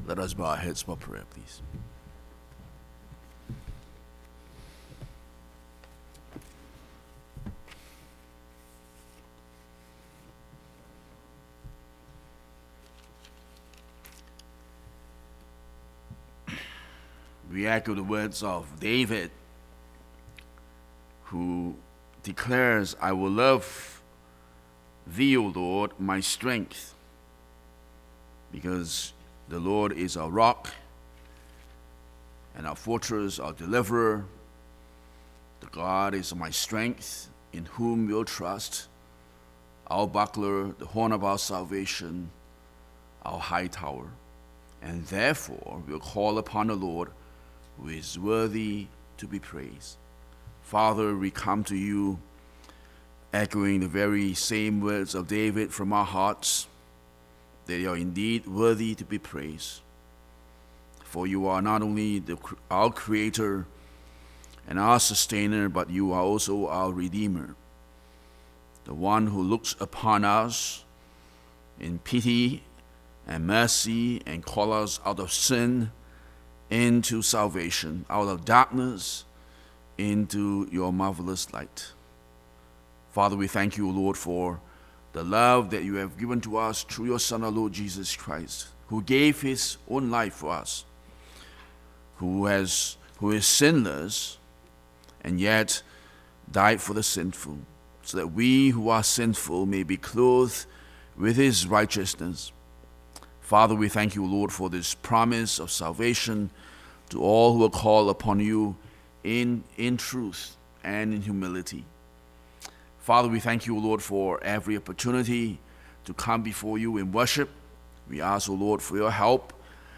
Let us bow our heads for prayer, please. We echo the words of David, who declares, I will love thee, O Lord, my strength, because the Lord is our rock and our fortress, our deliverer. The God is my strength, in whom we'll trust, our buckler, the horn of our salvation, our high tower. And therefore we'll call upon the Lord, who is worthy to be praised. Father, we come to you echoing the very same words of David from our hearts, that you are indeed worthy to be praised. For you are not only our Creator and our Sustainer, but you are also our Redeemer, the one who looks upon us in pity and mercy and calls us out of sin into salvation, out of darkness into your marvelous light. Father, we thank you, Lord, for the love that you have given to us through your Son, our Lord Jesus Christ, who gave his own life for us, who is sinless and yet died for the sinful, so that we who are sinful may be clothed with his righteousness. Father, we thank you, Lord, for this promise of salvation to all who are called upon you in truth and in humility. Father, we thank you, Lord, for every opportunity to come before you in worship. We ask, O Lord, for your help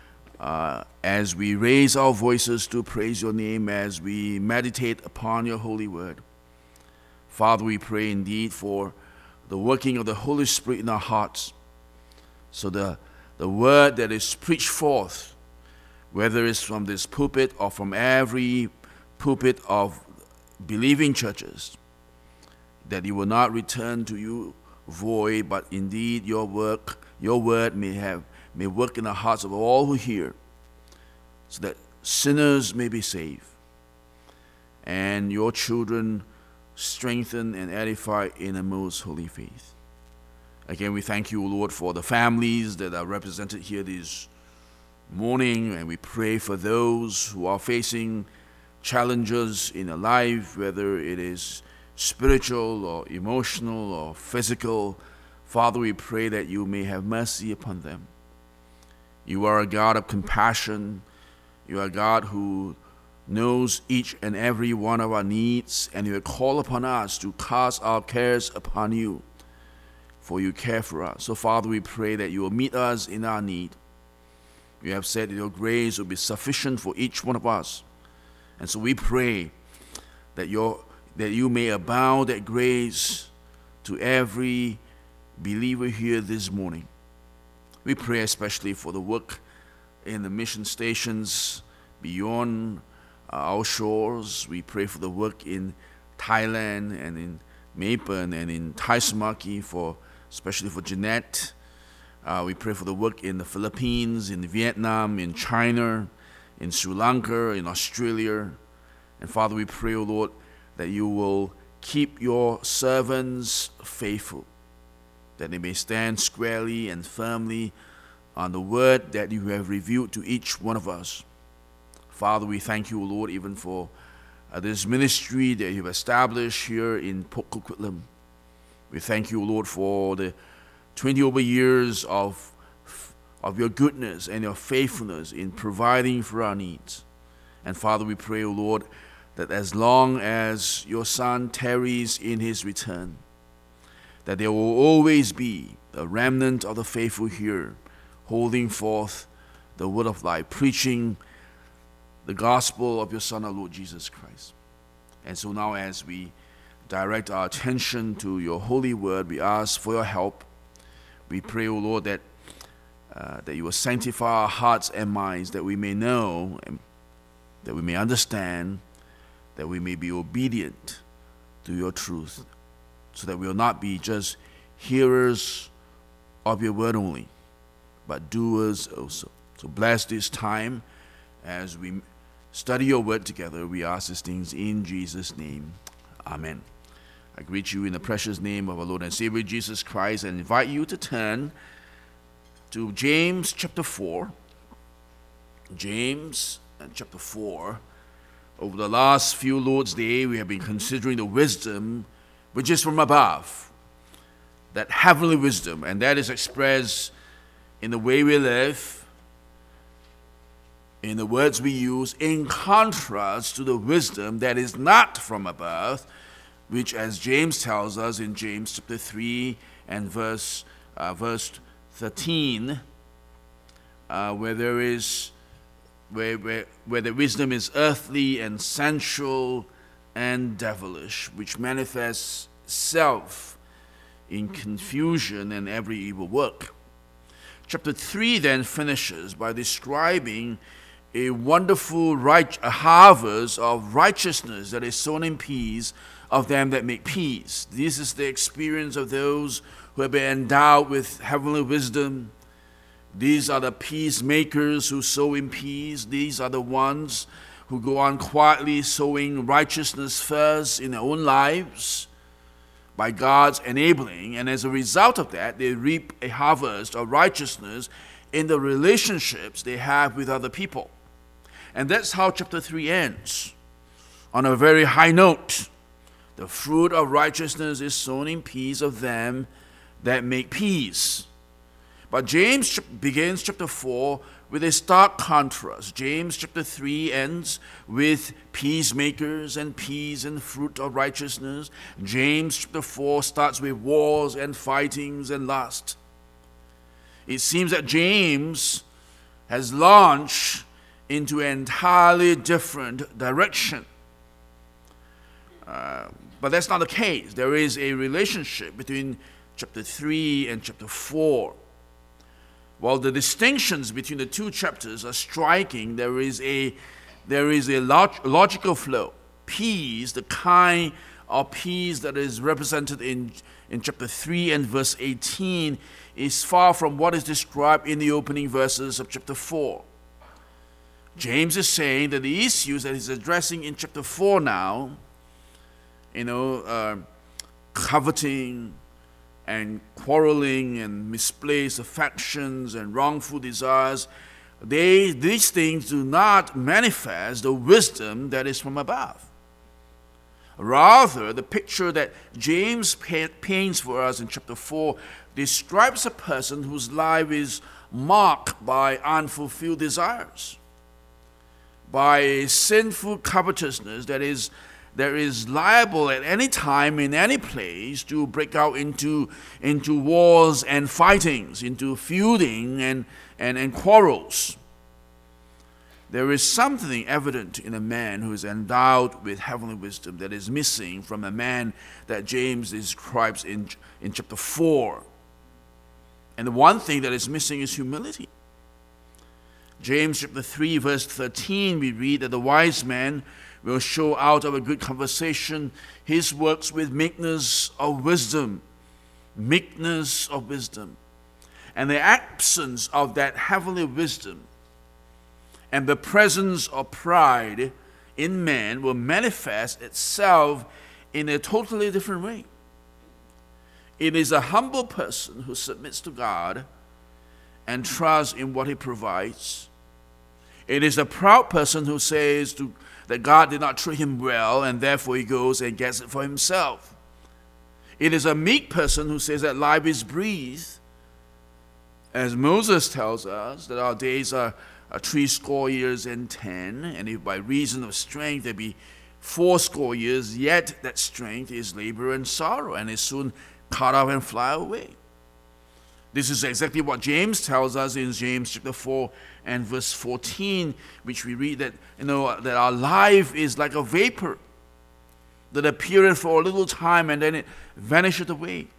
as we raise our voices to praise your name, as we meditate upon your holy word. Father, we pray indeed for the working of the Holy Spirit in our hearts, so the word that is preached forth, whether it's from this pulpit or from every pulpit of believing churches, that you will not return to you void, but indeed your word may work in the hearts of all who hear, so that sinners may be saved, and your children strengthened and edified in the most holy faith. Again, we thank you, Lord, for the families that are represented here this morning, and we pray for those who are facing challenges in their life, whether it is spiritual or emotional or physical. Father, we pray that you may have mercy upon them. You are a God of compassion. You are a God who knows each and every one of our needs, and you call upon us to cast our cares upon you, for you care for us. So, Father, we pray that you will meet us in our need. You have said that your grace will be sufficient for each one of us. And so we pray that you may abound that grace to every believer here this morning. We pray especially for the work in the mission stations beyond our shores. We pray for the work in Thailand and in Mapen and in Taisamaki, especially for Jeanette. We pray for the work in the Philippines, in Vietnam, in China, in Sri Lanka, in Australia. And Father, we pray, O Lord, that you will keep your servants faithful, that they may stand squarely and firmly on the word that you have revealed to each one of us. Father, we thank you, O Lord, even for this ministry that you have established here in Port Coquitlam. We thank you, O Lord, for the 20 over years of your goodness and your faithfulness in providing for our needs. And Father, we pray, O Lord, that as long as your Son tarries in his return, that there will always be a remnant of the faithful here, holding forth the word of life, preaching the gospel of your Son, our Lord Jesus Christ. And so now, as we direct our attention to your holy word, we ask for your help. We pray, O Lord, that you will sanctify our hearts and minds, that we may know, and that we may understand, that we may be obedient to your truth, so that we will not be just hearers of your word only, but doers also. So bless this time as we study your word together. We ask these things in Jesus' name. Amen. I greet you in the precious name of our Lord and Savior Jesus Christ and invite you to turn to James chapter 4. James chapter 4. Over the last few Lord's Day, we have been considering the wisdom which is from above, that heavenly wisdom, and that is expressed in the way we live, in the words we use, in contrast to the wisdom that is not from above, which, as James tells us in James chapter 3 and verse 13, where the wisdom is earthly and sensual and devilish, which manifests itself in confusion and every evil work. Chapter 3 then finishes by describing a wonderful a harvest of righteousness that is sown in peace of them that make peace. This is the experience of those who have been endowed with heavenly wisdom. These are the peacemakers who sow in peace. These are the ones who go on quietly sowing righteousness first in their own lives by God's enabling. And as a result of that, they reap a harvest of righteousness in the relationships they have with other people. And that's how chapter 3 ends, on a very high note. The fruit of righteousness is sown in peace of them that make peace. But James begins chapter 4 with a stark contrast. James chapter 3 ends with peacemakers and peace and fruit of righteousness. James chapter 4 starts with wars and fightings and lust. It seems that James has launched into an entirely different direction. But that's not the case. There is a relationship between chapter 3 and chapter 4. While the distinctions between the two chapters are striking, there is a logical flow. Peace, the kind of peace that is represented in chapter 3 and verse 18, is far from what is described in the opening verses of chapter 4. James is saying that the issues that he's addressing in chapter 4 now, coveting and quarreling and misplaced affections and wrongful desires, these things do not manifest the wisdom that is from above. Rather, the picture that James paints for us in chapter 4 describes a person whose life is marked by unfulfilled desires, by a sinful covetousness that is liable at any time, in any place, to break out into wars and fightings, into feuding and quarrels. There is something evident in a man who is endowed with heavenly wisdom that is missing from a man that James describes in chapter 4. And the one thing that is missing is humility. James chapter 3 verse 13, we read that the wise man will show out of a good conversation his works with meekness of wisdom. Meekness of wisdom. And the absence of that heavenly wisdom and the presence of pride in man will manifest itself in a totally different way. It is a humble person who submits to God and trusts in what He provides. It is a proud person who says that God did not treat him well and therefore he goes and gets it for himself. It is a meek person who says that life is brief, as Moses tells us that our days are 80 years and 10, and if by reason of strength there be 80 years, yet that strength is labor and sorrow, and is soon cut off and fly away. This is exactly what James tells us in James chapter 4 and verse 14, which we read that that our life is like a vapor that appeareth for a little time and then it vanisheth away.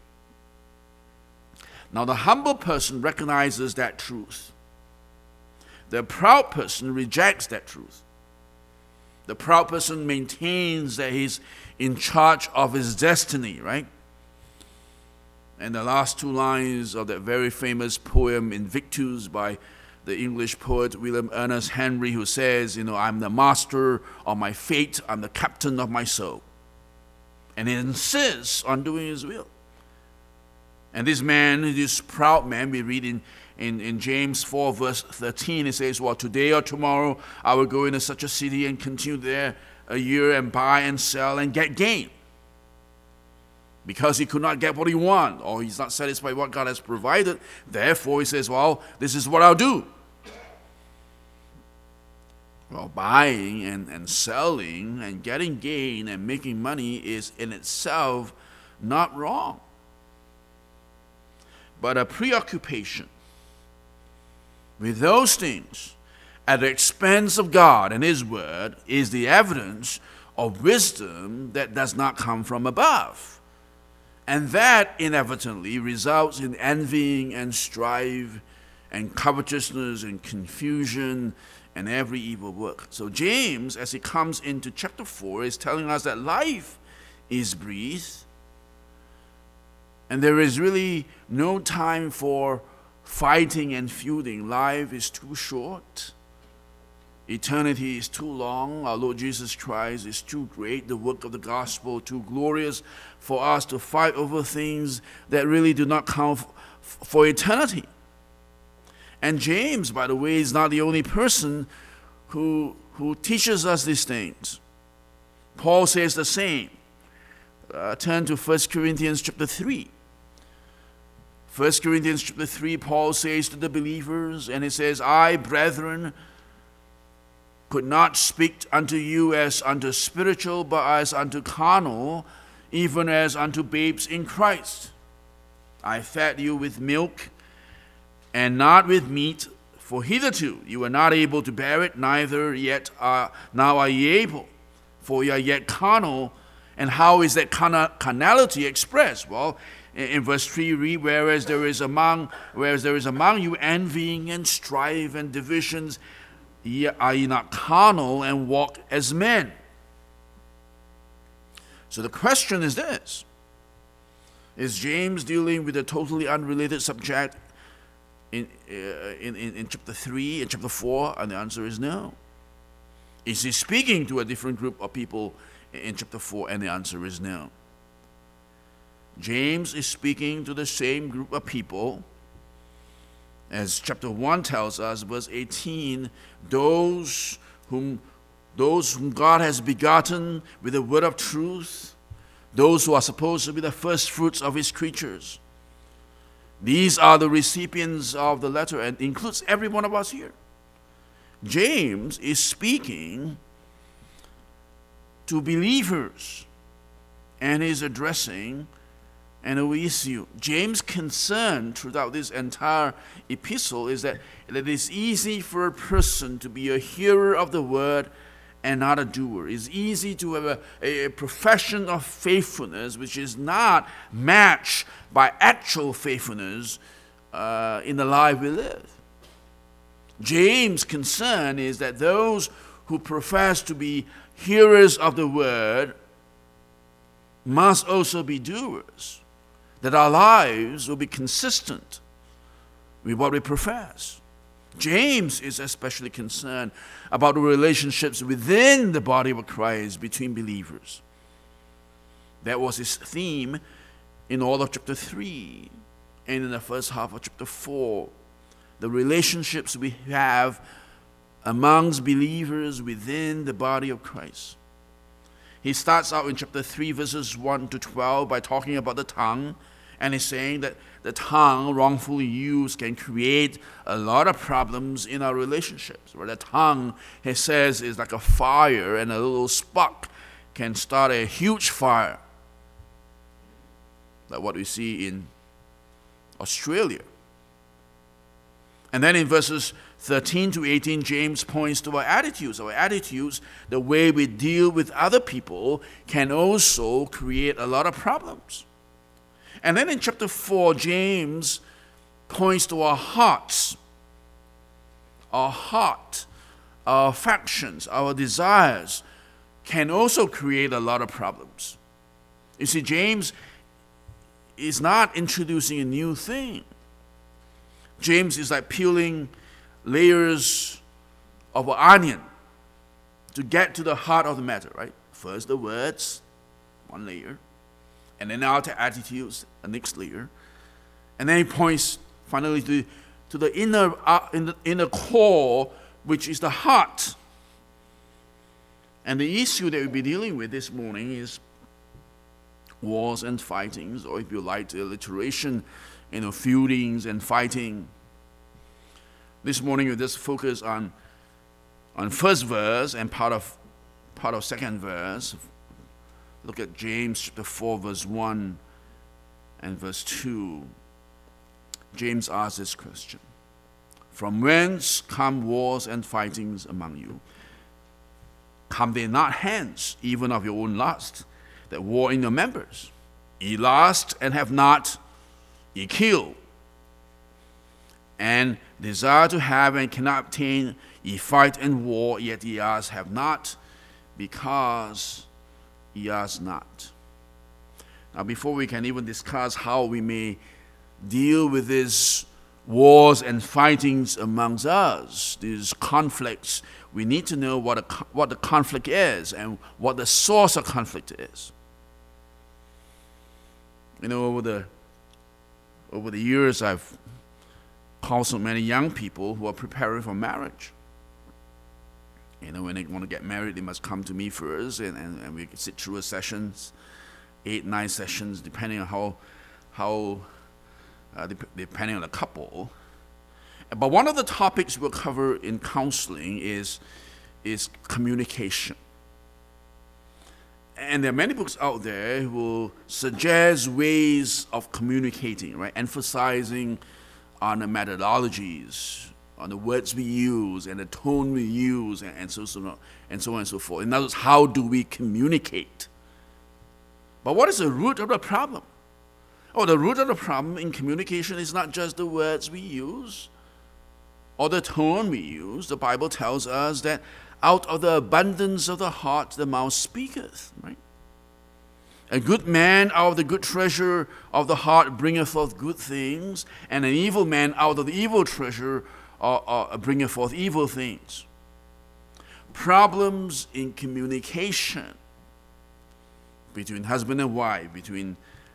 Now the humble person recognizes that truth. The proud person rejects that truth. The proud person maintains that he's in charge of his destiny, right? And the last two lines of that very famous poem Invictus by the English poet William Ernest Henry, who says, I'm the master of my fate, I'm the captain of my soul. And he insists on doing his will. And this man, this proud man, we read in James 4 verse 13, it says, today or tomorrow I will go into such a city and continue there a year and buy and sell and get gain. Because he could not get what he wanted, or he's not satisfied with what God has provided, therefore he says, this is what I'll do. Buying and selling and getting gain and making money is in itself not wrong. But a preoccupation with those things at the expense of God and His Word is the evidence of wisdom that does not come from above. And that inevitably results in envying and strife and covetousness and confusion and every evil work. So James, as he comes into chapter 4, is telling us that life is brief, and there is really no time for fighting and feuding. Life is too short. Eternity is too long. Our Lord Jesus Christ is too great. The work of the gospel too glorious for us to fight over things that really do not count for eternity. And James, by the way, is not the only person who teaches us these things. Paul says the same. Turn to 1 Corinthians chapter 3. 1 Corinthians chapter 3, Paul says to the believers, and he says, I, brethren, could not speak unto you as unto spiritual, but as unto carnal, even as unto babes in Christ. I fed you with milk, and not with meat, for hitherto you were not able to bear it, neither yet now are ye able, for ye are yet carnal. And how is that carnality expressed? In verse 3 read, whereas there is among you envying and strife and divisions, are ye not carnal and walk as men? So the question is this: is James dealing with a totally unrelated subject in chapter 3 and chapter 4? And the answer is no. Is he speaking to a different group of people in chapter 4? And the answer is no. James is speaking to the same group of people as chapter 1 tells us, verse 18, those whom God has begotten with the word of truth, those who are supposed to be the first fruits of His creatures. These are the recipients of the letter, and includes every one of us here. James is speaking to believers and is addressing an issue. James' concern throughout this entire epistle is that it is easy for a person to be a hearer of the word and not a doer. It's easy to have a profession of faithfulness which is not matched by actual faithfulness in the life we live. James' concern is that those who profess to be hearers of the word must also be doers, that our lives will be consistent with what we profess. James is especially concerned about the relationships within the body of Christ between believers. That was his theme in all of chapter 3 and in the first half of chapter 4. The relationships we have amongst believers within the body of Christ. He starts out in chapter 3, verses 1 to 12 by talking about the tongue, and he's saying that the tongue, wrongfully used, can create a lot of problems in our relationships. Where the tongue, he says, is like a fire, and a little spark can start a huge fire, like what we see in Australia. And then in verses 13 to 18, James points to our attitudes. Our attitudes, the way we deal with other people, can also create a lot of problems. And then in chapter 4, James points to our hearts. Our heart, our affections, our desires can also create a lot of problems. You see, James is not introducing a new thing. James is like peeling layers of an onion to get to the heart of the matter, right? First the words, one layer, and then our attitudes, the next layer, and then he points finally to the inner core, which is the heart. And the issue that we'll be dealing with this morning is wars and fightings, or if you like the alliteration, feudings and fighting. This morning we'll just focus on first verse and part of second verse. Look at James chapter 4, verse 1 and verse 2. James asks this question: From whence come wars and fightings among you? Come they not hence, even of your own lust, that war in your members? Ye lust and have not, ye kill. And desire to have and cannot obtain, ye fight and war, yet ye ask have not, because ye ask not. Now, before we can even discuss how we may deal with these wars and fightings amongst us, these conflicts, we need to know what the conflict is and what the source of conflict is. Over the years, I've counseled many young people who are preparing for marriage. When they want to get married, they must come to me first, and we sit through a sessions, 8-9 sessions, depending on depending on the couple. But one of the topics we'll cover in counseling is communication. And there are many books out there who will suggest ways of communicating, right? Emphasizing on the methodologies, on the words we use and the tone we use, and so on and so forth. In other words, how do we communicate? But what is the root of the problem? The root of the problem in communication is not just the words we use or the tone we use. The Bible tells us that out of the abundance of the heart the mouth speaketh, right? A good man out of the good treasure of the heart bringeth forth good things, and an evil man out of the evil treasure bringeth forth evil things. Problems in communication between husband and wife, between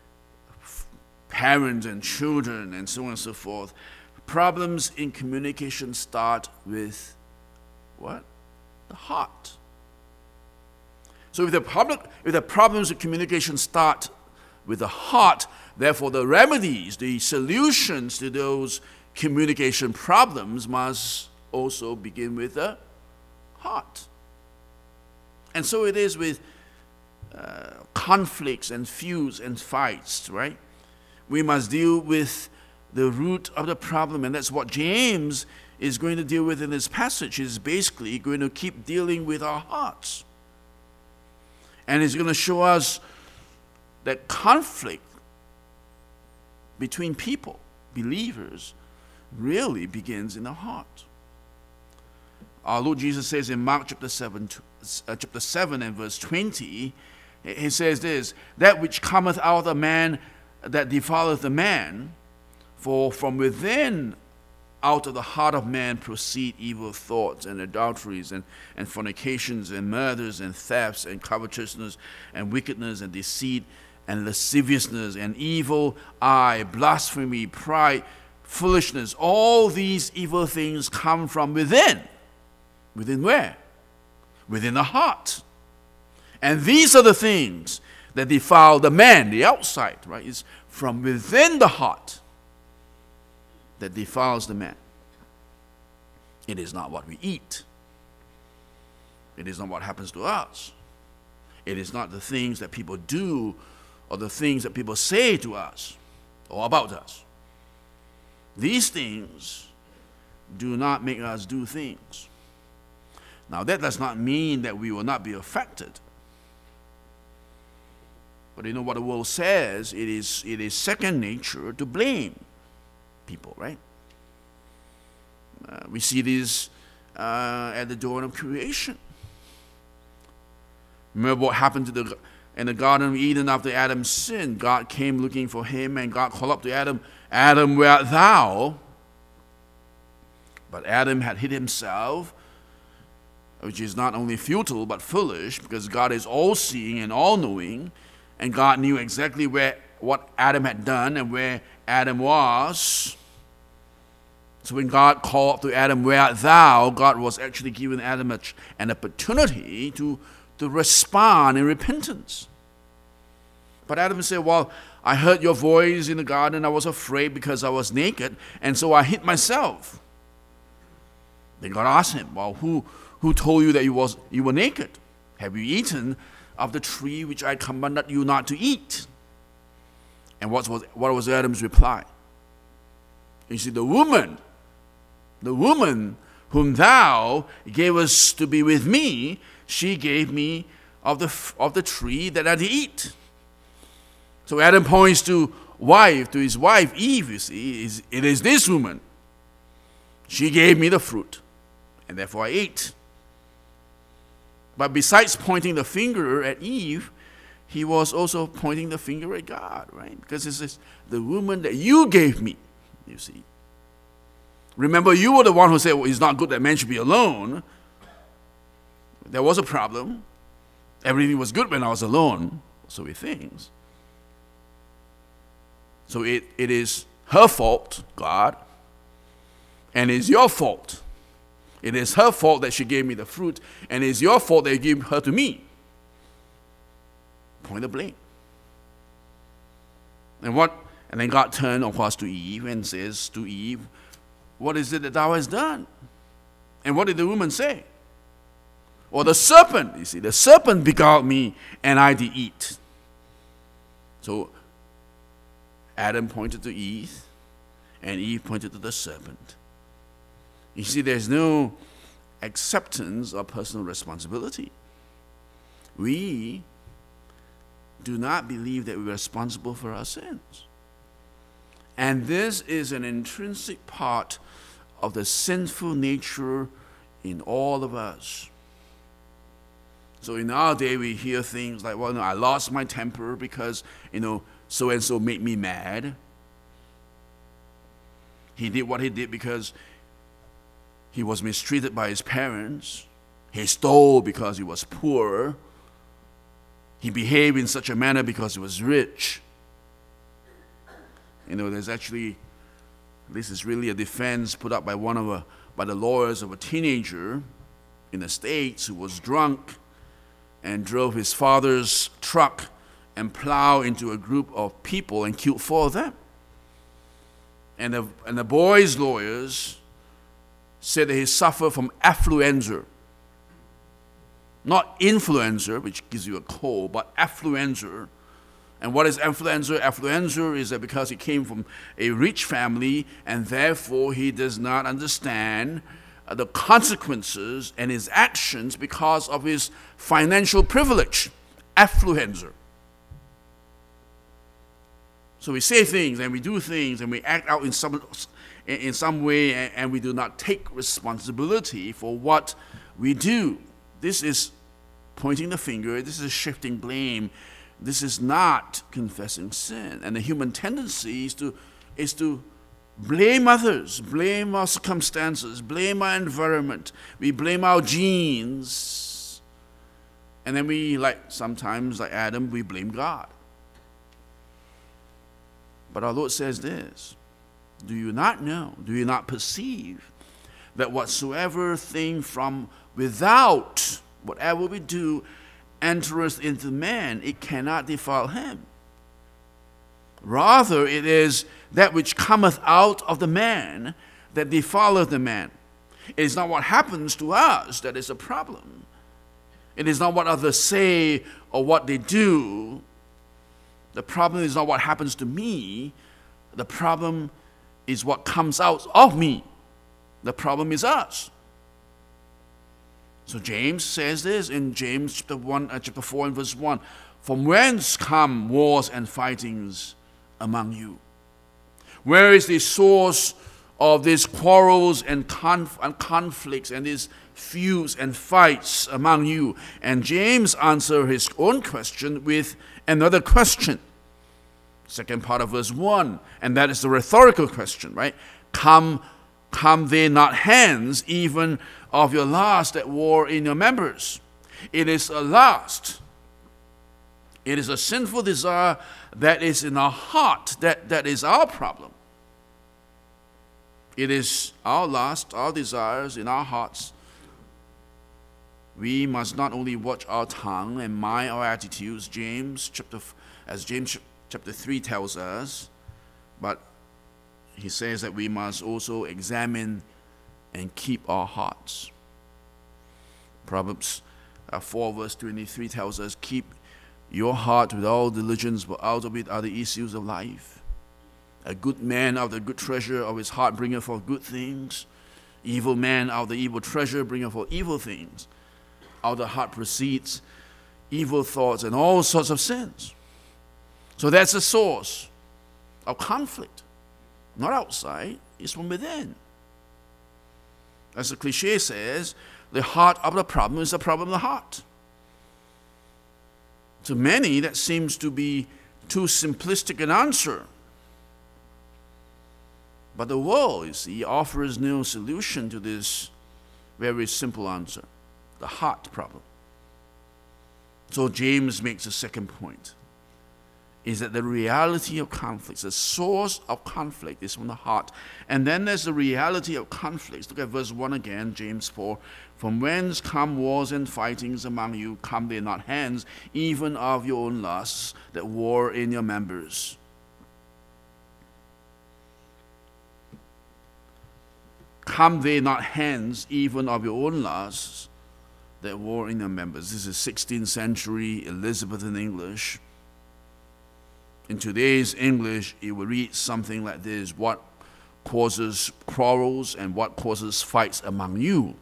parents and children, and so on and so forth. Problems in communication start with what? The heart. So if the problems of communication start with the heart, therefore the remedies, the solutions to those communication problems must also begin with the heart. And so it is with conflicts and feuds and fights, right? We must deal with the root of the problem, and that's what James is going to deal with in this passage. He's basically going to keep dealing with our hearts. And he's going to show us that conflict between people, believers, really begins in the heart. Our Lord Jesus says in Mark chapter 7 and verse 20, he says this: That which cometh out of the man, that defileth the man, for from within, out of the heart of man, proceed evil thoughts and adulteries and fornications and murders and thefts and covetousness and wickedness and deceit and lasciviousness and evil eye, blasphemy, pride, foolishness. All these evil things come from within. Within where? Within the heart. And these are the things that defile the man, the outside, right? It's from within the heart that defiles the man. It is not what we eat. It is not what happens to us. It is not the things that people do or the things that people say to us or about us. These things do not make us do things. Now, that does not mean that we will not be affected. But you know what the world says? It is second nature to blame people, right? We see this at the dawn of creation. Remember what happened in the Garden of Eden after Adam sinned? God came looking for him, and God called up to Adam, "Adam, where art thou?" But Adam had hid himself, which is not only futile but foolish, because God is all-seeing and all-knowing, and God knew exactly what Adam had done and where Adam was. So when God called to Adam, "Where art thou?" God was actually giving Adam an opportunity to respond in repentance. But Adam said, "Well, I heard your voice in the garden. I was afraid because I was naked, and so I hid myself." Then God asked him, "Well, who told you that you were naked? Have you eaten of the tree which I commanded you not to eat?" And what was Adam's reply? You see, the woman whom thou gavest to be with me, she gave me of the tree that I did eat. So Adam points to his wife Eve, you see. It is this woman. She gave me the fruit, and therefore I ate. But besides pointing the finger at Eve, he was also pointing the finger at God, right? Because it says, "The woman that you gave me," you see. Remember, you were the one who said, "Well, it's not good that man should be alone." There was a problem. Everything was good when I was alone, so he thinks. So it is her fault, God, and it's your fault. It is her fault that she gave me the fruit, and it's your fault that you gave her to me. Point the blame. And then God turned, of course, to Eve and says to Eve, "What is it that thou hast done?" And what did the woman say? Well, the serpent, you see, the serpent beguiled me, and I did eat. So Adam pointed to Eve, and Eve pointed to the serpent. You see, there's no acceptance of personal responsibility. We do not believe that we're responsible for our sins. And this is an intrinsic part of the sinful nature in all of us. So in our day, we hear things like, "Well, no, I lost my temper because, so-and-so made me mad. He did what he did because he was mistreated by his parents. He stole because he was poor. He behaved in such a manner because he was rich." There's actually, this is really a defense put up by by the lawyers of a teenager in the States who was drunk and drove his father's truck and plowed into a group of people and killed 4 of them. And the boy's lawyers said that he suffered from affluenza. Not influenza, which gives you a cold, but affluenza. And what is affluenza? Affluenza is that because he came from a rich family, and therefore he does not understand the consequences and his actions because of his financial privilege. Affluenza. So we say things and we do things and we act out in some way, and we do not take responsibility for what we do. This is pointing the finger. This is shifting blame. This is not confessing sin. And the human tendency is to blame others, blame our circumstances, blame our environment. We blame our genes. And then sometimes like Adam, we blame God. But our Lord says this: "Do you not know, do you not perceive that whatsoever thing from without, whatever we do, entereth into man, it cannot defile him? Rather, it is that which cometh out of the man that defileth the man." It is not what happens to us that is a problem. It is not what others say or what they do. The problem is not what happens to me. The problem is what comes out of me. The problem is us. So James says this in James chapter 4 and verse 1. "From whence come wars and fightings among you? Where is the source of these quarrels and conflicts and these feuds and fights among you?" And James answers his own question with another question. Second part of verse 1, and that is the rhetorical question, right? Come come they not hence, even of your lust that war in your members. It is a lust. It is a sinful desire that is in our heart. That is our problem. It is our lust, our desires in our hearts. We must not only watch our tongue and mind our attitudes, as James chapter 3 tells us, but he says that we must also examine and keep our hearts. Proverbs 4 verse 23 tells us, keep your heart with all diligence, for out of it are the issues of life. A good man out of the good treasure of his heart bringeth forth good things. Evil man out of the evil treasure bringeth forth evil things. Out of the heart proceeds evil thoughts and all sorts of sins. So that's the source of conflict. Not outside, it's from within. As the cliche says, the heart of the problem is the problem of the heart. To many, that seems to be too simplistic an answer. But the world, you see, offers no solution to this very simple answer, the heart problem. So James makes a second point, is that the reality of conflicts, the source of conflict is from the heart. And then there's the reality of conflicts. Look at verse 1 again, James 4. From whence come wars and fightings among you? Come they not hence, even of your own lusts that war in your members? Come they not hence, even of your own lusts that war in your members? This is 16th century Elizabethan English. In today's English, it will read something like this: what causes quarrels and what causes fights among you?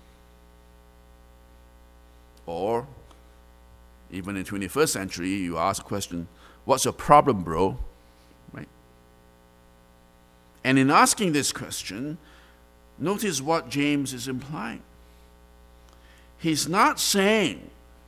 Or, even in the 21st century, you ask a question, what's your problem, bro? Right? And in asking this question, notice what James is implying. He's not saying,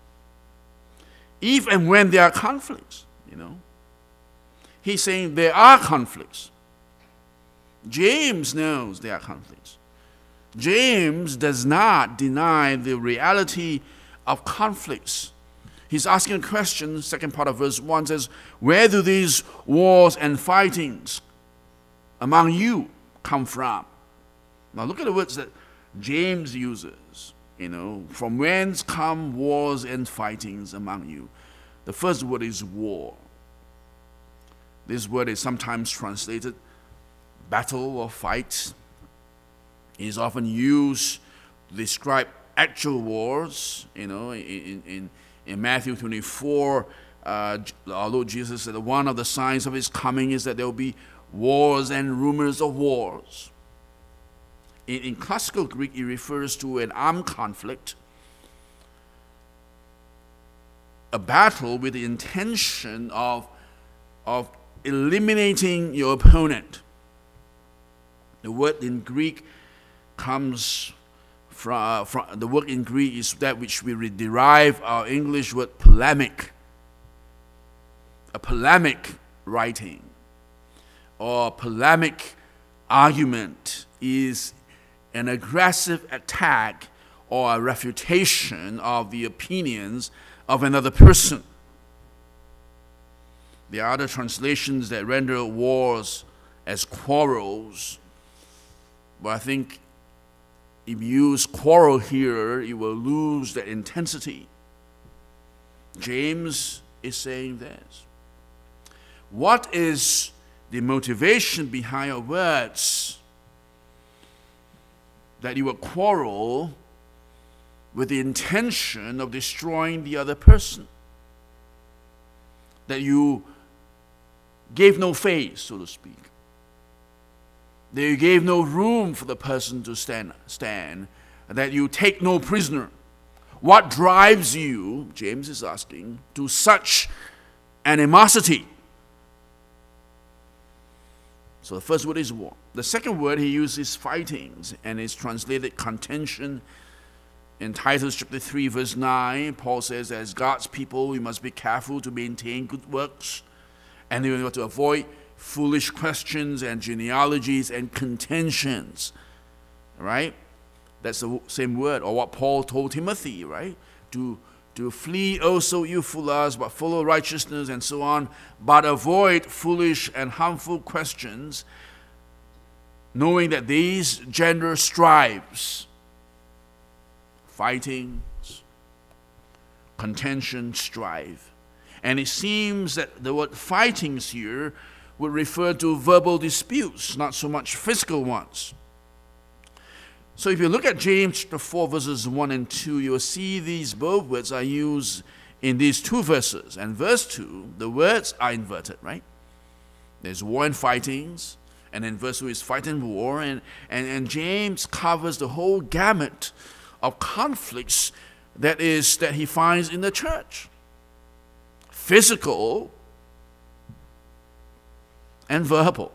if and when there are conflicts, He's saying there are conflicts. James knows there are conflicts. James does not deny the reality of conflicts. He's asking a question, second part of verse 1 says, where do these wars and fightings among you come from? Now look at the words that James uses. From whence come wars and fightings among you? The first word is war. This word is sometimes translated battle or fight. It is often used to describe actual wars. In Matthew 24, our Lord Jesus said that one of the signs of his coming is that there will be wars and rumors of wars. In classical Greek, it refers to an armed conflict, a battle with the intention of eliminating your opponent. The word in Greek comes from the word in Greek is that which we derive our English word polemic. A polemic writing or polemic argument is an aggressive attack or a refutation of the opinions of another person. There are other translations that render wars as quarrels, but I think if you use quarrel here, you will lose that intensity. James is saying this. What is the motivation behind your words that you will quarrel with the intention of destroying the other person? That you gave no face, so to speak. That you gave no room for the person to stand. That you take no prisoner. What drives you, James is asking, to such animosity? So the first word is war. The second word he uses fightings, and is translated contention. In Titus chapter 3 verse 9, Paul says, as God's people, we must be careful to maintain good works, and we want to avoid foolish questions and genealogies and contentions. right? That's the same word, or what Paul told Timothy, right? To flee also youthful lusts, but follow righteousness and so on, but avoid foolish and harmful questions, knowing that these gender strifes, fightings, contention, strife. And it seems that the word fightings here would refer to verbal disputes, not so much physical ones. So if you look at James chapter 4, verses 1 and 2, you'll see these both words are used in these two verses. And verse 2, the words are inverted, right? There's war and fightings, and then verse 2 is fight and war. And James covers the whole gamut of conflicts that he finds in the church. Physical and verbal.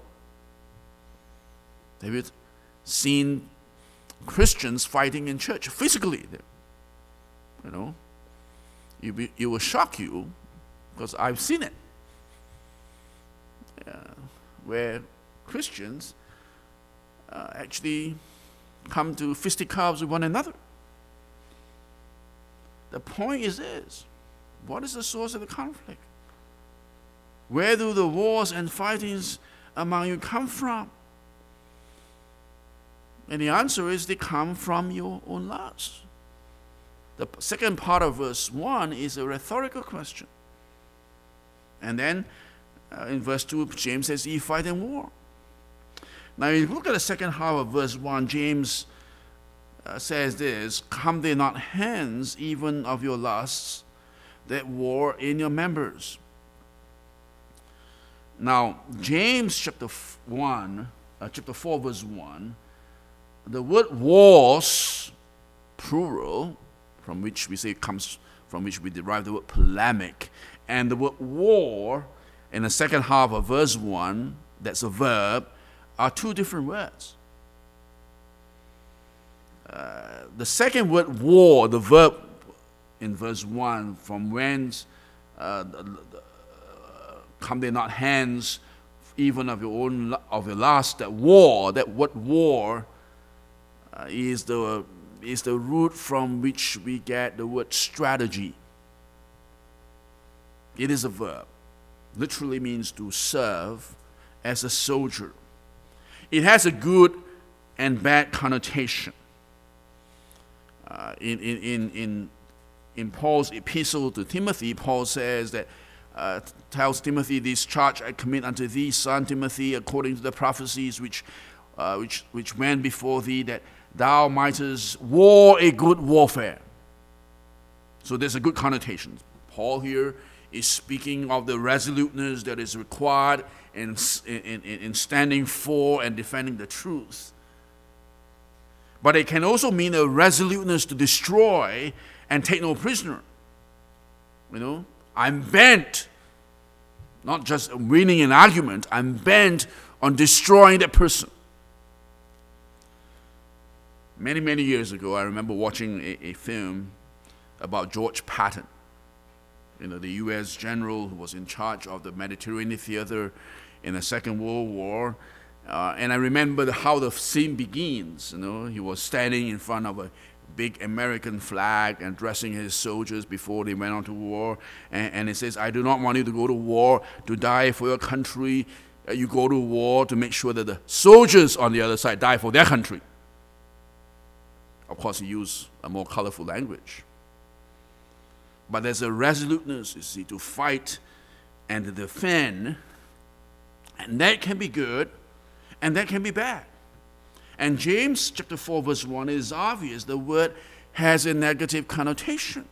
Have you seen Christians fighting in church physically? You know, it will shock you, because I've seen it, where Christians actually come to fisticuffs with one another. The point is this: what is the source of the conflict? Where do the wars and fightings among you come from? And the answer is they come from your own lusts. The second part of verse 1 is a rhetorical question. And then in verse 2, James says, ye fight and war. Now, if you look at the second half of verse 1, James says this: come they not hence even of your lusts that war in your members. Now, James chapter 4, verse 1, the word wars, plural, from which we derive the word polemic, and the word war in the second half of verse 1, that's a verb, are two different words. The second word war, the verb in verse 1, from whence come they not hence even of your lust, that word war is the root from which we get the word strategy. It is a verb. Literally means to serve as a soldier. It has a good and bad connotation. In Paul's epistle to Timothy, Paul says that tells Timothy, this charge I commit unto thee, son Timothy, according to the prophecies which went before thee, that thou mightest war a good warfare. So there's a good connotation. Paul here is speaking of the resoluteness that is required in standing for and defending the truth. But it can also mean a resoluteness to destroy and take no prisoner. You know, I'm bent, not just winning an argument, I'm bent on destroying that person. Many, many years ago, I remember watching a film about George Patton, the U.S. general who was in charge of the Mediterranean theater in the Second World War. And I remember how the scene begins. He was standing in front of a big American flag and addressing his soldiers before they went on to war. And he says, I do not want you to go to war to die for your country. You go to war to make sure that the soldiers on the other side die for their country. Of course, he used a more colorful language. But there's a resoluteness, you see, to fight and to defend. And that can be good, and that can be bad. And James chapter 4, verse 1 is obvious. The word has a negative connotation.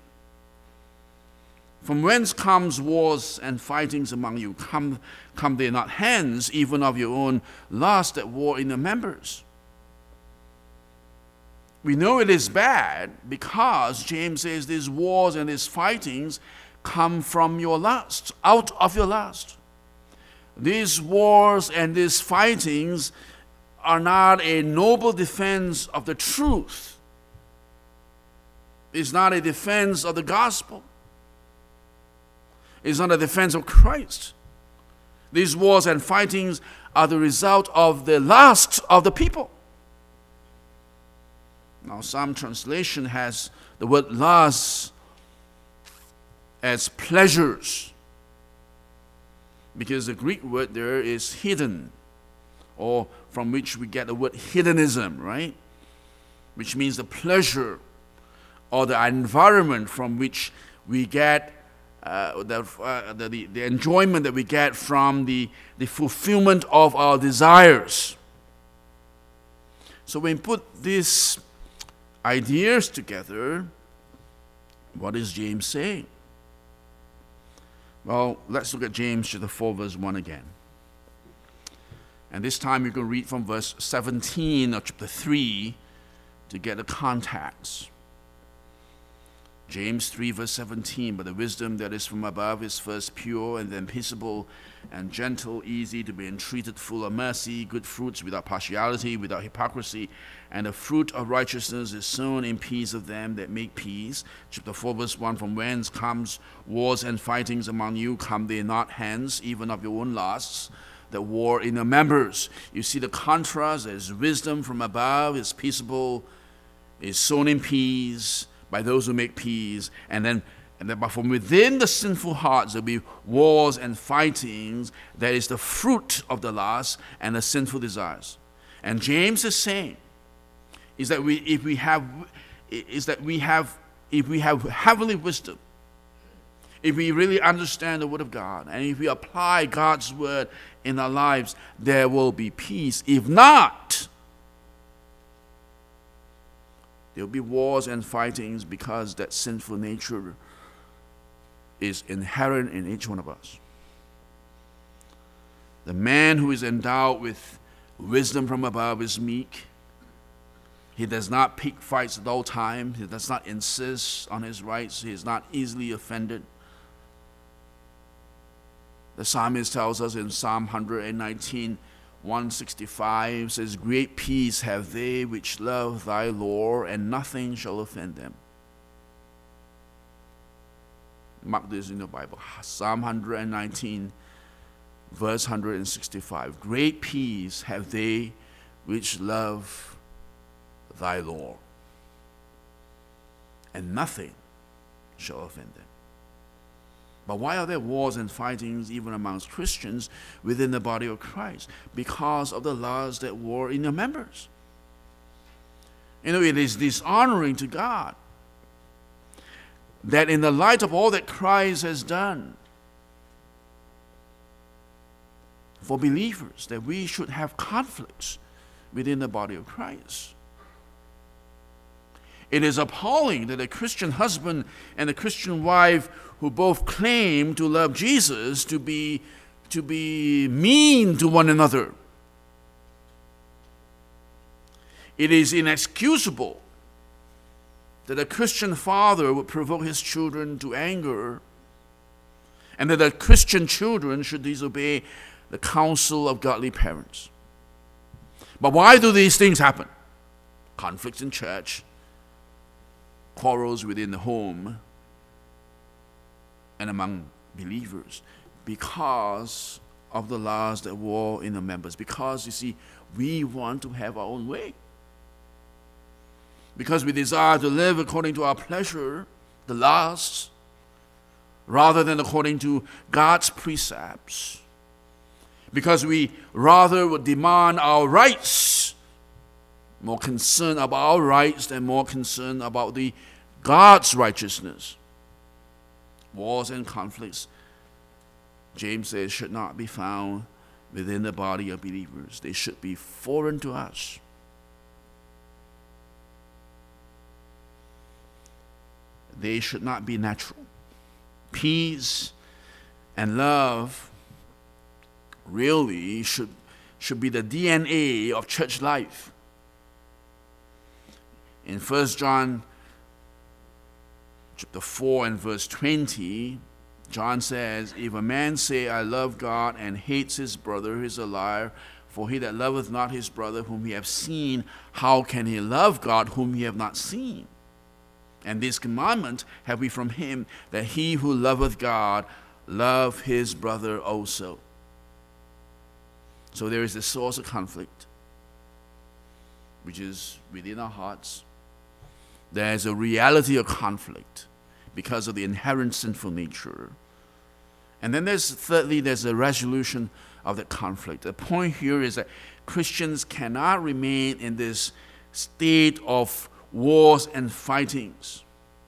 From whence comes wars and fightings among you? Come they not hence, even of your own lust that war in the members? We know it is bad because James says these wars and these fightings come from your lust, out of your lust. These wars and these fightings are not a noble defense of the truth. It's not a defense of the gospel. It's not a defense of Christ. These wars and fightings are the result of the lust of the people. Now, some translation has the word lust as pleasures, because the Greek word there is hidden, or from which we get the word hedonism, right? Which means the pleasure or the environment from which we get the enjoyment that we get from the fulfillment of our desires. So when we put these ideas together, what is James saying? Well, let's look at James chapter 4, verse 1 again. And this time you can read from verse 17 of chapter 3 to get the context. James 3, verse 17, but the wisdom that is from above is first pure, and then peaceable and gentle, easy to be entreated, full of mercy, good fruits, without partiality, without hypocrisy. And the fruit of righteousness is sown in peace of them that make peace. Chapter 4, verse 1, from whence comes wars and fightings among you? Come they not hence, even of your own lusts, that war in your members? You see the contrast. There's wisdom from above, is peaceable, is sown in peace, by those who make peace, and then but from within the sinful hearts there'll be wars and fightings. That is the fruit of the lust and the sinful desires. And James is saying is that if we have heavenly wisdom, if we really understand the Word of God, and if we apply God's Word in our lives, there will be peace. If not, there will be wars and fightings, because that sinful nature is inherent in each one of us. The man who is endowed with wisdom from above is meek. He does not pick fights at all times. He does not insist on his rights. He is not easily offended. The psalmist tells us in Psalm 119, 165 says, great peace have they which love thy law, and nothing shall offend them. Mark this in the Bible. Psalm 119, verse 165. Great peace have they which love thy law, and nothing shall offend them. But why are there wars and fightings even amongst Christians within the body of Christ? Because of the lust that war in your members. You know, it is dishonoring to God that in the light of all that Christ has done for believers, that we should have conflicts within the body of Christ. It is appalling that a Christian husband and a Christian wife who both claim to love Jesus to be mean to one another. It is inexcusable that a Christian father would provoke his children to anger, and that the Christian children should disobey the counsel of godly parents. But why do these things happen? Conflicts in church, quarrels within the home and among believers, because of the laws that war in the members. Because, you see, we want to have our own way. Because we desire to live according to our pleasure, the lust, rather than according to God's precepts. Because we rather would demand our rights, more concerned about our rights than more concerned about the God's righteousness. Wars and conflicts, James says, should not be found within the body of believers. They should be foreign to us. They should not be natural. Peace and love really should be the DNA of church life. In 1 John chapter 4 and verse 20, John says, if a man say, I love God, and hates his brother, he is a liar. For he that loveth not his brother whom he hath seen, how can he love God whom he hath not seen? And this commandment have we from him, that he who loveth God love his brother also. So there is the source of conflict, which is within our hearts, There's a reality of conflict because of the inherent sinful nature. And then thirdly, there's a resolution of the conflict. The point here is that Christians cannot remain in this state of wars and fightings.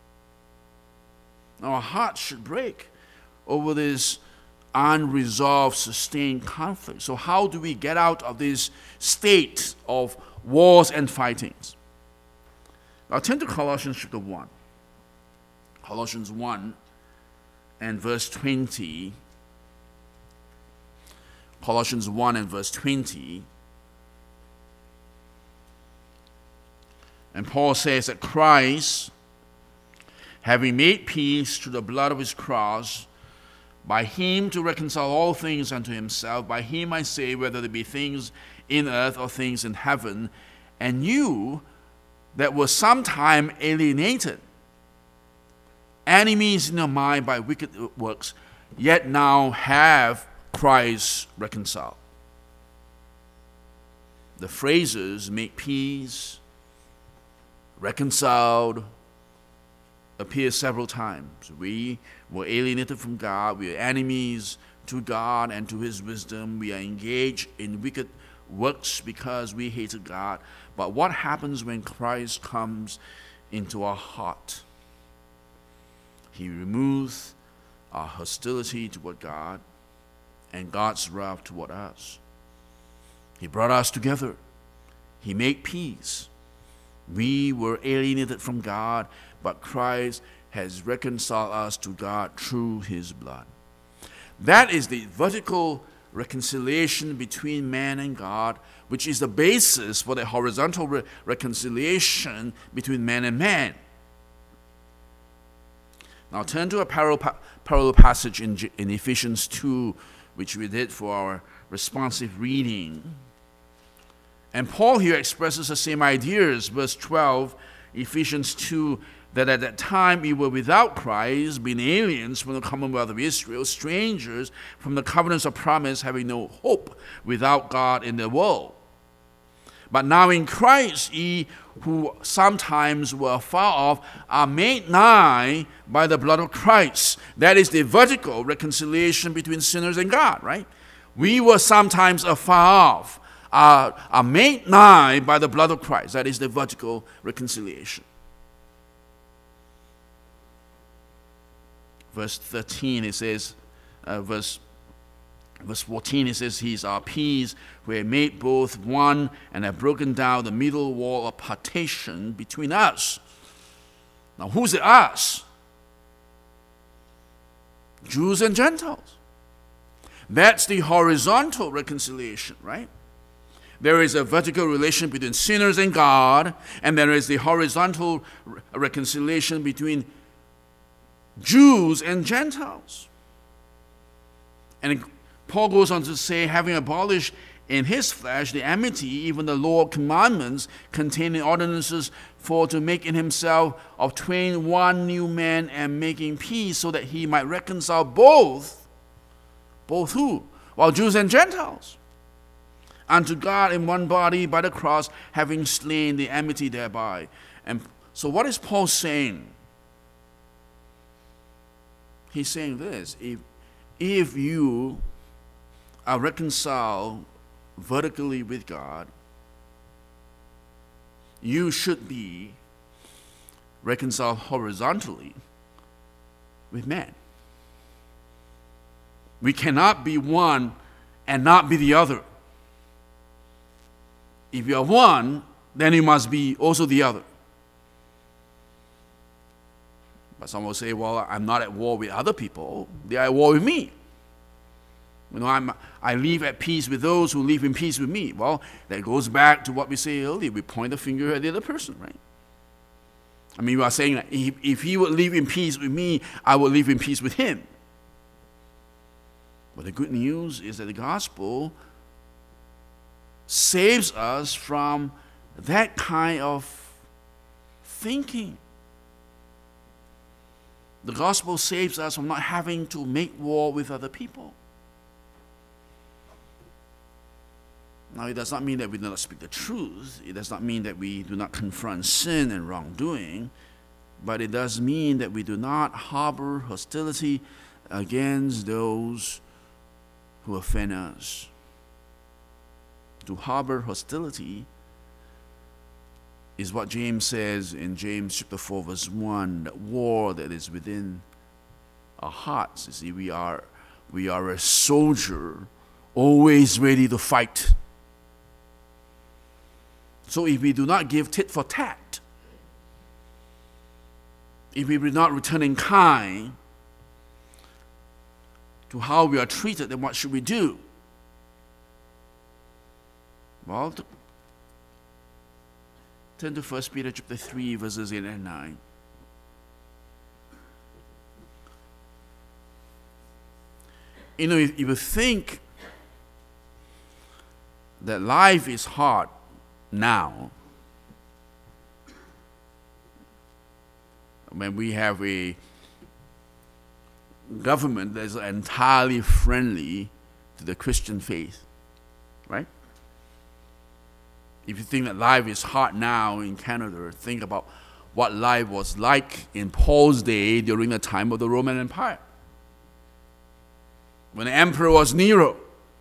Our hearts should break over this unresolved, sustained conflict. So how do we get out of this state of wars and fightings? Now turn to Colossians chapter 1. Colossians 1 and verse 20. Colossians 1 and verse 20. And Paul says that Christ, having made peace through the blood of his cross, by him to reconcile all things unto himself, by him I say, whether there be things in earth or things in heaven, and you that were sometime alienated, enemies in your mind by wicked works, yet now have Christ reconciled. The phrases make peace, reconciled, appear several times. We were alienated from God. We are enemies to God and to his wisdom. We are engaged in wicked works because we hated God. But what happens when Christ comes into our heart? He removes our hostility toward God and God's wrath toward us. He brought us together. He made peace. We were alienated from God, but Christ has reconciled us to God through his blood. That is the vertical reconciliation between man and God, which is the basis for the horizontal reconciliation between man and man. Now turn to a parallel passage in Ephesians 2, which we did for our responsive reading. And Paul here expresses the same ideas. Verse 12, Ephesians 2, that at that time you were without Christ, being aliens from the commonwealth of Israel, strangers from the covenants of promise, having no hope, without God in the world. But now in Christ, ye who sometimes were far off are made nigh by the blood of Christ. That is the vertical reconciliation between sinners and God, right? We were sometimes afar off, are made nigh by the blood of Christ. That is the vertical reconciliation. Verse 13, it says, verse 14, it says, he is our peace, who have made both one and have broken down the middle wall of partition between us. Now, who's the us? Jews and Gentiles. That's the horizontal reconciliation, right? There is a vertical relation between sinners and God, and there is the horizontal reconciliation between Jews and Gentiles. And Paul goes on to say, having abolished in his flesh the enmity, even the law of commandments containing ordinances, for to make in himself of twain one new man, and making peace, so that he might reconcile both who? Well, Jews and Gentiles, unto God in one body by the cross, having slain the enmity thereby. And so what is Paul saying? He's saying this: if you are reconciled vertically with God, you should be reconciled horizontally with man. We cannot be one and not be the other. If you are one, then you must be also the other. But some will say, well, I'm not at war with other people. They are at war with me. You know, I live at peace with those who live in peace with me. Well, that goes back to what we said earlier. We point the finger at the other person, right? I mean, we are saying that if he would live in peace with me, I will live in peace with him. But the good news is that the gospel saves us from that kind of thinking. The gospel saves us from not having to make war with other people. Now, it does not mean that we do not speak the truth. It does not mean that we do not confront sin and wrongdoing. But it does mean that we do not harbor hostility against those who offend us. To harbor hostility is what James says in James chapter 4 verse 1, that war that is within our hearts. You see, we are a soldier always ready to fight. So if we do not give tit for tat, if we do not return in kind to how we are treated, then what should we do? Well, turn to 1 Peter chapter 3, verses 8 and 9. You know, if you think that life is hard now, when we have a government that is entirely friendly to the Christian faith, right? If you think that life is hard now in Canada, think about what life was like in Paul's day during the time of the Roman Empire, when the emperor was Nero.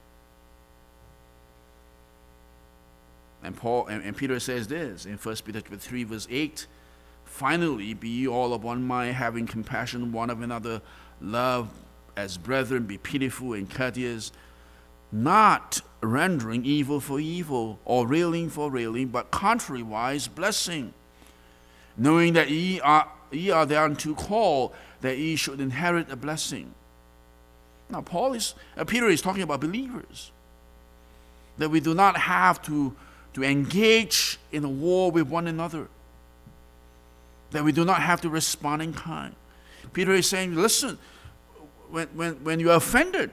And Peter says this in 1 Peter 3 verse 8, finally, be ye all of one mind, having compassion one of another, love as brethren, be pitiful and courteous, not rendering evil for evil, or railing for railing, but contrariwise blessing, knowing that ye are thereunto called, that ye should inherit a blessing. Now, Peter is talking about believers, that we do not have to engage in a war with one another, that we do not have to respond in kind. Peter is saying, listen, when you are offended,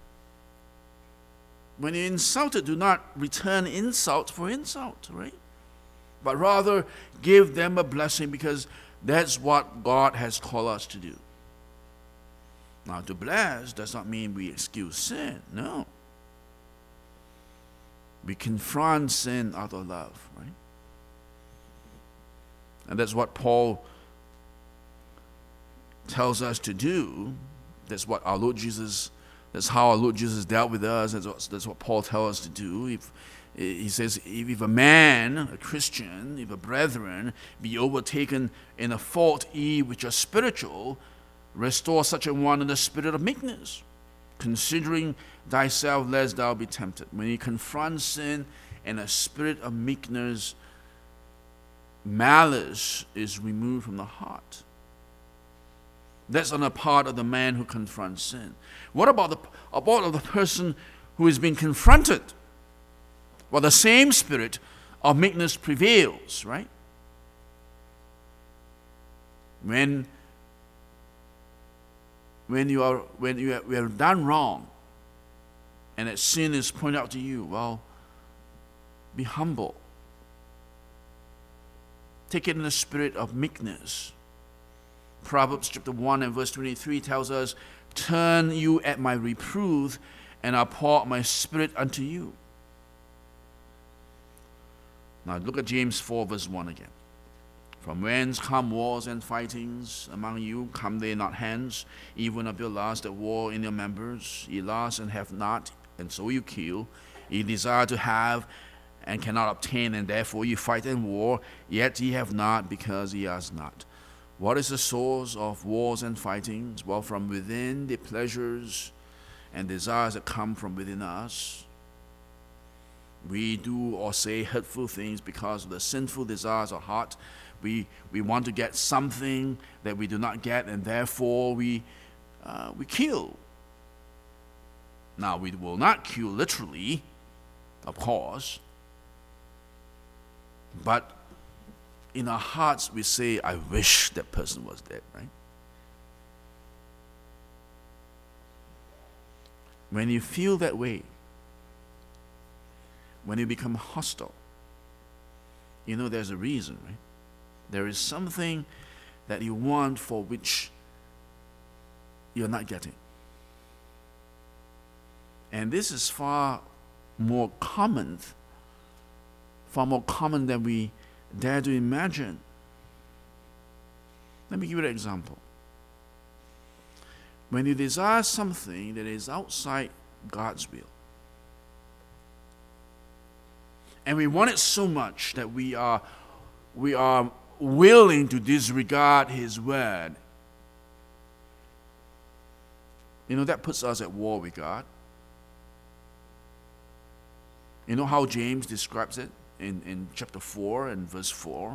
when you're insulted, do not return insult for insult, right? But rather give them a blessing, because that's what God has called us to do. Now, to bless does not mean we excuse sin. No. We confront sin out of love, right? And that's what Paul tells us to do. That's what our Lord Jesus, that's how our Lord Jesus dealt with us. That's what Paul tells us to do. He says, if a man, a Christian, if a brethren be overtaken in a fault, ye which are spiritual, restore such a one in the spirit of meekness, considering thyself lest thou be tempted. When you confront sin in a spirit of meekness, malice is removed from the heart. That's on the part of the man who confronts sin. What about the person who is being confronted? Well, the same spirit of meekness prevails, right? When you have done wrong, and that sin is pointed out to you, well, be humble. Take it in the spirit of meekness. Proverbs chapter 1 and verse 23 tells us, turn you at my reproof, and I'll pour out my spirit unto you. Now look at James 4 verse 1 again. From whence come wars and fightings among you? Come they not hence, even of your lust that war in your members? Ye lust and have not, and so you kill. Ye desire to have and cannot obtain, and therefore you fight and war, yet ye have not, because ye ask not. What is the source of wars and fightings? Well, from within, the pleasures and desires that come from within us. We do or say hurtful things because of the sinful desires of heart. We want to get something that we do not get, and therefore we kill. Now, we will not kill literally, of course, but in our hearts we say, I wish that person was dead, right? When you feel that way, when you become hostile, you know there's a reason, right? There is something that you want for which you're not getting. And this is far more common, far more common than we dare to imagine. Let me give you an example. When you desire something that is outside God's will, and we want it so much that we are willing to disregard His word, that puts us at war with God. You know how James describes it in chapter 4 and verse 4?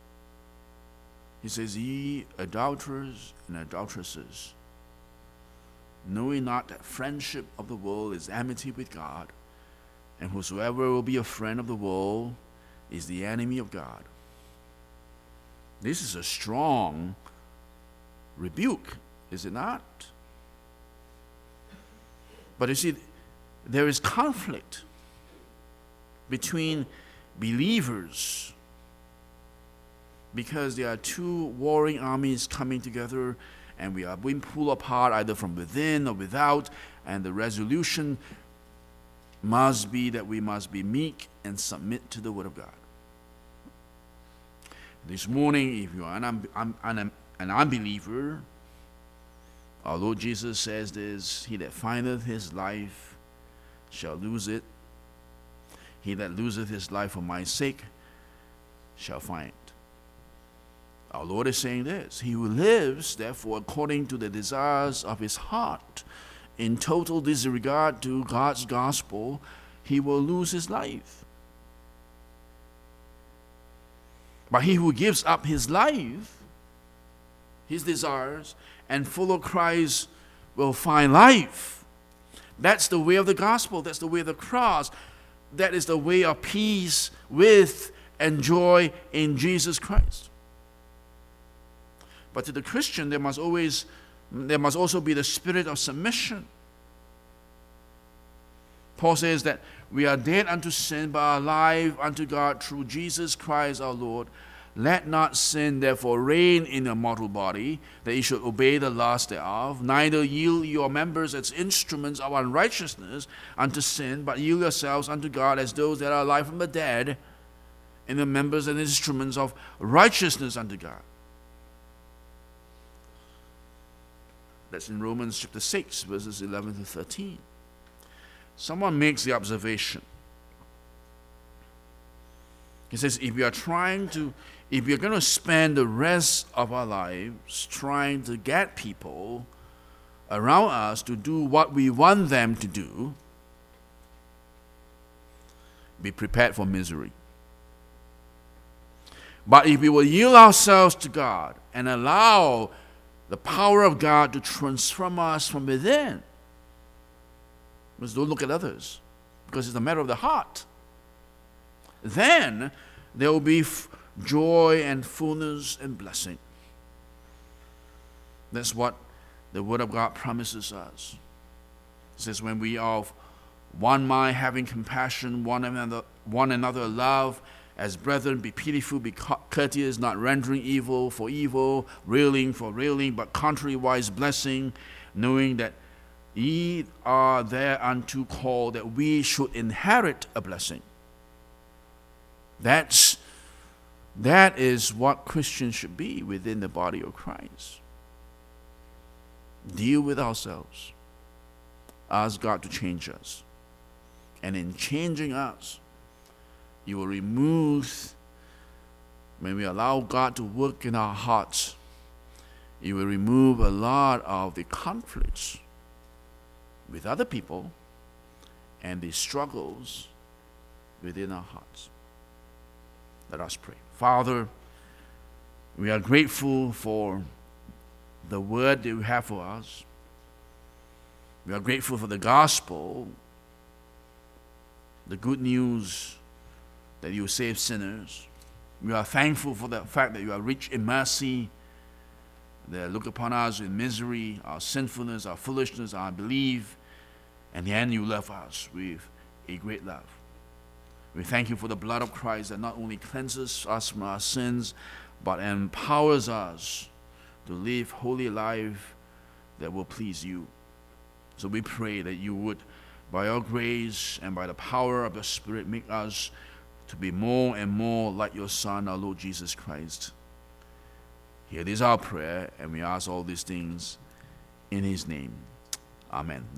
He says, "Ye adulterers and adulteresses, knowing not that friendship of the world is enmity with God, and whosoever will be a friend of the world is the enemy of God." This is a strong rebuke, is it not? But you see, there is conflict between believers because there are two warring armies coming together, and we are being pulled apart either from within or without, and the resolution must be that we must be meek and submit to the Word of God. This morning, if you are an unbeliever, our Lord Jesus says this: "He that findeth his life shall lose it. He that loseth his life for my sake shall find it." Our Lord is saying this: he who lives, therefore, according to the desires of his heart, in total disregard to God's gospel, he will lose his life. But he who gives up his life, his desires, and follow Christ will find life. That's the way of the gospel. That's the way of the cross. That is the way of peace with and joy in Jesus Christ. But to the Christian, there must also be the spirit of submission. Paul says that we are dead unto sin, but are alive unto God through Jesus Christ our Lord. Let not sin therefore reign in your mortal body, that ye should obey the lust thereof. Neither yield your members as instruments of unrighteousness unto sin, but yield yourselves unto God as those that are alive from the dead, and the members and instruments of righteousness unto God. That's in Romans chapter 6, verses 11 to 13. Someone makes the observation. He says, if you're going to spend the rest of our lives trying to get people around us to do what we want them to do, be prepared for misery. But if we will yield ourselves to God and allow the power of God to transform us from within, just don't look at others, because it's a matter of the heart, then there will be joy and fullness and blessing. That's what the Word of God promises us. It says, when we are of one mind, having compassion, one another love, as brethren, be pitiful, be courteous, not rendering evil for evil, railing for railing, but contrariwise blessing, knowing that ye are thereunto called, that we should inherit a blessing. That is what Christians should be within the body of Christ. Deal with ourselves. Ask God to change us. And in changing us, He will remove, when we allow God to work in our hearts, He will remove a lot of the conflicts with other people and the struggles within our hearts. Let us pray. Father, we are grateful for the word that you have for us. We are grateful for the gospel, the good news that you save sinners. We are thankful for the fact that you are rich in mercy, that look upon us in misery, our sinfulness, our foolishness, our unbelief, and then you love us with a great love. We thank you for the blood of Christ that not only cleanses us from our sins, but empowers us to live holy life that will please you. So we pray that you would by your grace and by the power of the Spirit, make us to be more and more like your Son, our Lord Jesus Christ. Here is our prayer, and we ask all these things in his name. Amen.